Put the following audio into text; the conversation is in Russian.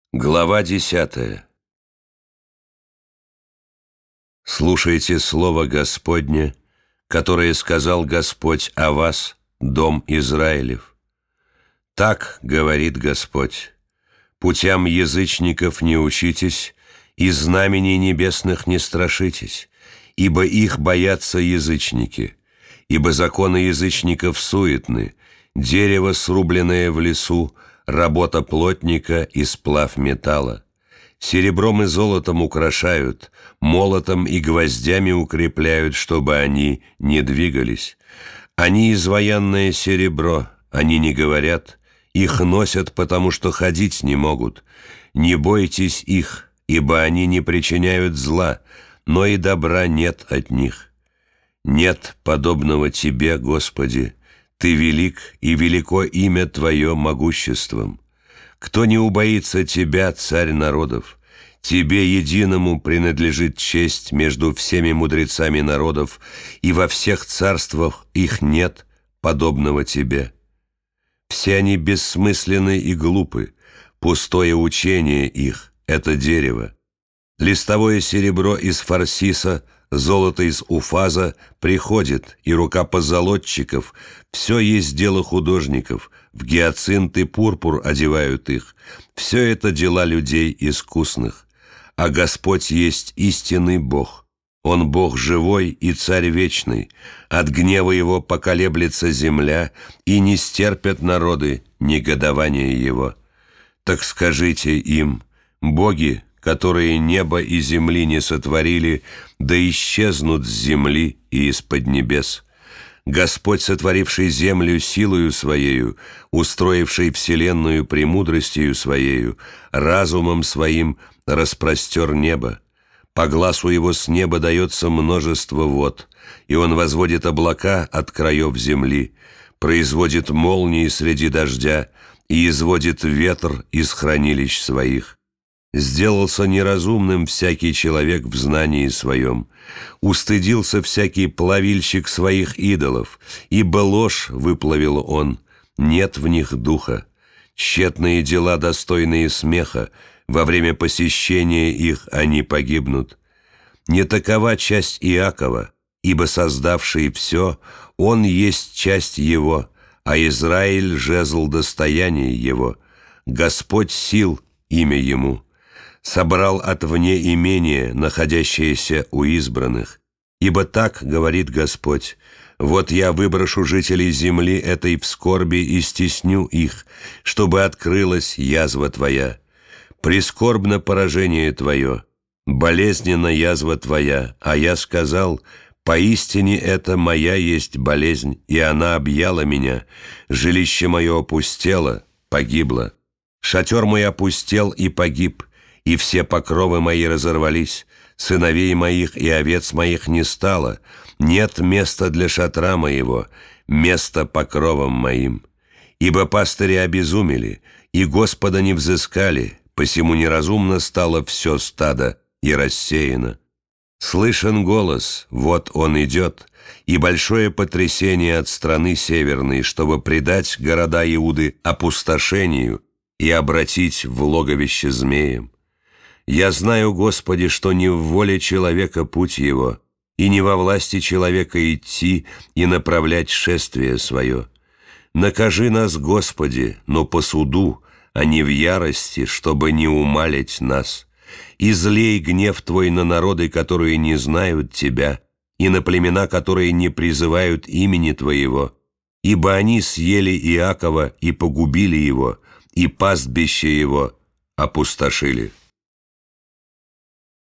Глава 10. Слушайте слово Господне, которое сказал Господь о вас, дом Израилев. Так говорит Господь: путям язычников не учитесь, и знамений небесных не страшитесь, ибо их боятся язычники, ибо законы язычников суетны, дерево, срубленное в лесу, работа плотника и сплав металла. Серебром и золотом украшают, молотом и гвоздями укрепляют, чтобы они не двигались. Они изваянное серебро, они не говорят, их носят, потому что ходить не могут. Не бойтесь их, ибо они не причиняют зла, но и добра нет от них. Нет подобного Тебе, Господи. Ты велик, и велико имя Твое могуществом. Кто не убоится Тебя, Царь народов? Тебе единому принадлежит честь между всеми мудрецами народов, и во всех царствах их нет подобного Тебе. Все они бессмысленны и глупы, пустое учение их — это дерево. Листовое серебро из Фарсиса, золото из Уфаза приходит, и рука позолотчиков, все есть дело художников, в гиацинт и пурпур одевают их, все это дела людей искусных. А Господь есть истинный Бог, Он Бог живой и Царь вечный, от гнева Его поколеблется земля, и не стерпят народы негодования Его. Так скажите им: боги, которые небо и земли не сотворили, да исчезнут с земли и из-под небес. Господь, сотворивший землю силою Своею, устроивший вселенную премудростью Своею, разумом Своим распростер небо. По гласу Его с неба дается множество вод, и Он возводит облака от краев земли, производит молнии среди дождя и изводит ветр из хранилищ Своих. Сделался неразумным всякий человек в знании своем, устыдился всякий плавильщик своих идолов, ибо ложь выплавил он, нет в них духа. Тщетные дела, достойные смеха, во время посещения их они погибнут. Не такова часть Иакова, ибо создавший все, он есть часть его, а Израиль — жезл достояния его. Господь сил — имя ему. Собрал от вне имение, находящееся у избранных. Ибо так говорит Господь: вот я выброшу жителей земли этой в скорби и стесню их, чтобы открылась язва Твоя. Прискорбно поражение Твое, болезненна язва Твоя, а я сказал: поистине это моя есть болезнь, и она объяла меня, жилище мое опустело, погибло. Шатер мой опустел и погиб, и все покровы мои разорвались, сыновей моих и овец моих не стало, нет места для шатра моего, места покровам моим. Ибо пастыри обезумели, и Господа не взыскали, посему неразумно стало все стадо и рассеяно. Слышен голос, вот он идет, и большое потрясение от страны северной, чтобы предать города Иуды опустошению и обратить в логовище змеем. Я знаю, Господи, что не в воле человека путь его, и не во власти человека идти и направлять шествие свое. Накажи нас, Господи, но по суду, а не в ярости, чтобы не умалить нас. Излей гнев Твой на народы, которые не знают Тебя, и на племена, которые не призывают имени Твоего, ибо они съели Иакова и погубили его, и пастбище его опустошили.